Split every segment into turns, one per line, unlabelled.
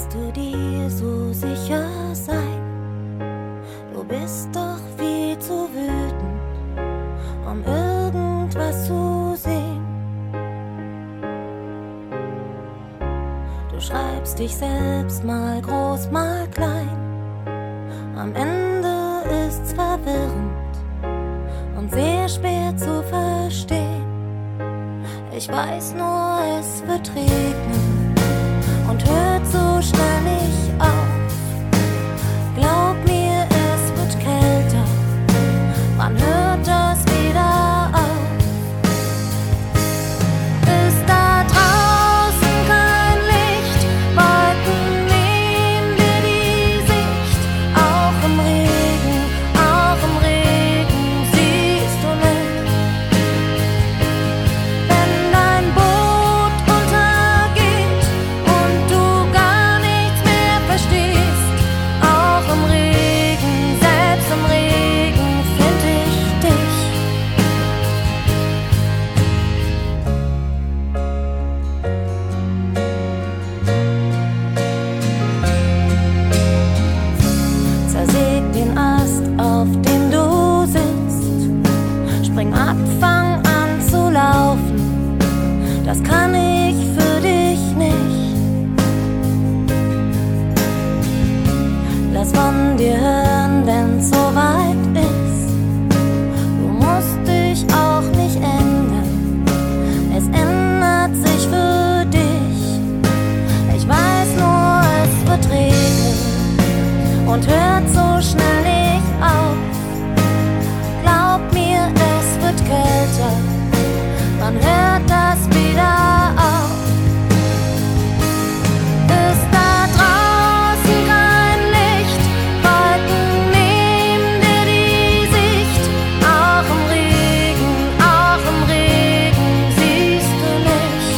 Kannst du dir so sicher sein? Du bist doch viel zu wütend, um irgendwas zu sehen. Du schreibst dich selbst mal groß, mal klein. Am Ende ist's verwirrend und sehr schwer zu verstehen. Ich weiß nur, es wird regnen und hört so schnell nicht auf. Glaub mir, es wird kälter, wann hört das wieder auf? Ist da draußen kein Licht, Wolken nehmen dir die Sicht. Auch im Regen siehst du nicht. Wenn dein Boot untergeht und du gar nichts mehr verstehst, auch im Regen, selbst im Regen find ich dich. Zersäg den Ast, auf dem du sitzt. Spring ab, fang an zu laufen. Das kann ich für dich nicht. Lass von dir hören, wenn's soweit ist. Du musst dich auch nicht ändern. Es ändert sich für dich. Ich weiß nur, es wird regnen und hört so schnell nicht auf. Glaub mir, es wird kälter, wann hört das wieder auf? Ist da draußen kein Licht, Wolken nehmen dir die Sicht. Auch im Regen siehst du nicht.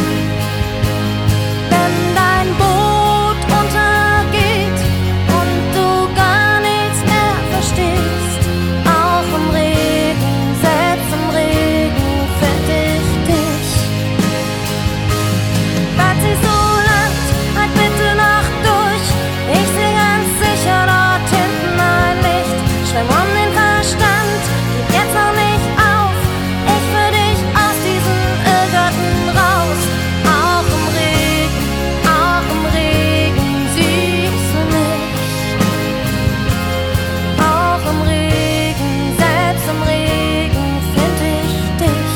Wenn dein Boot untergeht und du gar nichts mehr verstehst, auch im Regen, selbst im Regen find ich dich. Bleibt sie so lang, halt bitte noch durch. Ich seh ganz sicher dort hinten ein Licht. Schwimm um den Verstand, gib jetzt noch nicht auf. Ich führ dich aus diesem Irrgarten raus. Auch im Regen siehst du mich. Auch im Regen, selbst im Regen find ich dich.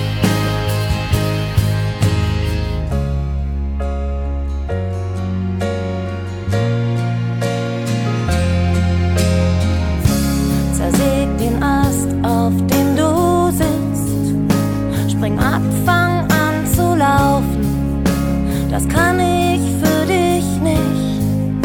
Zersäg den Ast, auf dem du sitzt. Spring ab, fang an zu laufen. Das kann ich für dich nicht.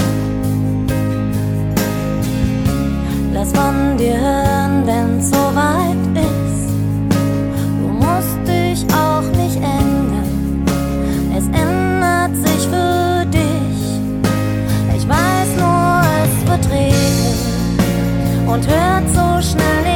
Lass von dir hören, wenn's soweit ist. Du musst dich auch nicht ändern. Es ändert sich für dich. Ich weiß nur, es wird regnen und hört so schnell